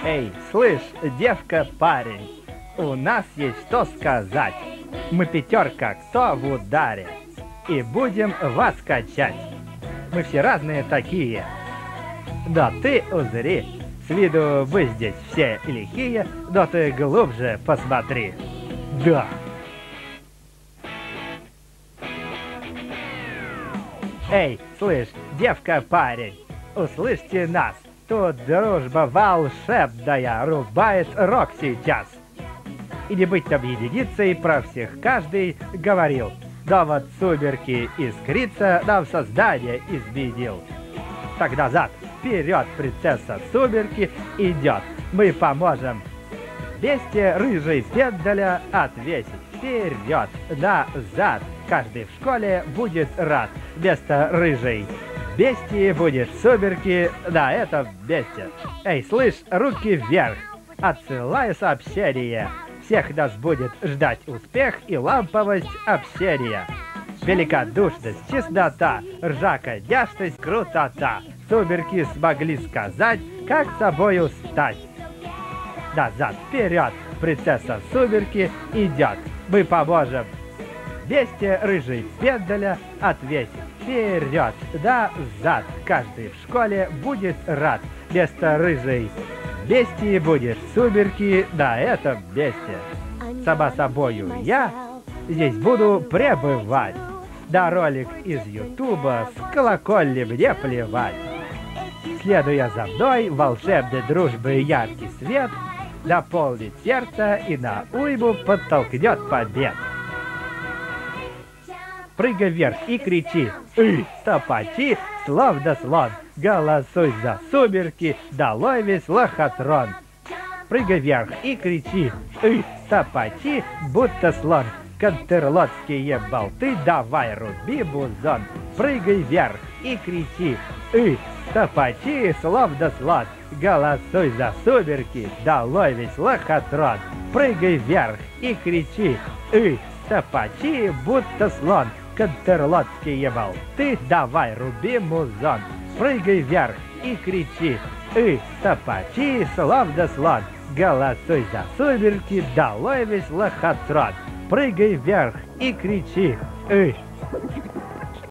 Эй, слышь, девка, парень, у нас есть что сказать. Мы пятерка, кто в ударе, и будем вас качать. Мы все разные такие. Да ты узри, с виду вы здесь все лихие, да ты глубже посмотри. Да. Эй, слышь, девка, парень, услышьте нас. Тут дружба волшебная рубает рок сейчас. И не быть там единицей, про всех каждый говорил. Да вот сумерки искрится, нам создание изменил. Так назад, вперед, принцесса Сумерки идет. Мы поможем вместе рыжей пендаля отвесить. Вперед, назад, каждый в школе будет рад. Вместо рыжей бестии будет Сумерки на этом месте. Эй, слышь, руки вверх, отсылаю сообщение. Всех нас будет ждать успех и ламповость общения. Великодушность, честнота, ржака, няшность, крутота. Сумерки смогли сказать, как собою стать. Назад, вперед, принцесса Сумерки идет. Мы поможем вместе рыжей пендаля отвесить. Вперед, назад, каждый в школе будет рад. Вместо рыжей бестии будет Сумерки на этом месте. Сама собою я здесь буду пребывать. Да ролик из Ютуба с колокольни мне плевать. Следуя за мной, волшебной дружбы яркий свет наполнит сердце и на уйму подтолкнет побед. Прыгай вверх и кричи, топачи, словно слон. Голосуй за Сумерки, долой весь лохотрон. Прыгай вверх и кричи, топачи, будто слон. Контерлотские болты, давай руби музон. Прыгай вверх и кричи, топачи, словно слон. Голосуй за Сумерки, долой весь лохотрон. Прыгай вверх и кричи, топачи, будто слон. Контерлотские болты, давай руби музон. Прыгай вверх и кричи, топачи, словно слон. Голосуй за Сумерки, долой весь лохотрон. Прыгай вверх и кричи,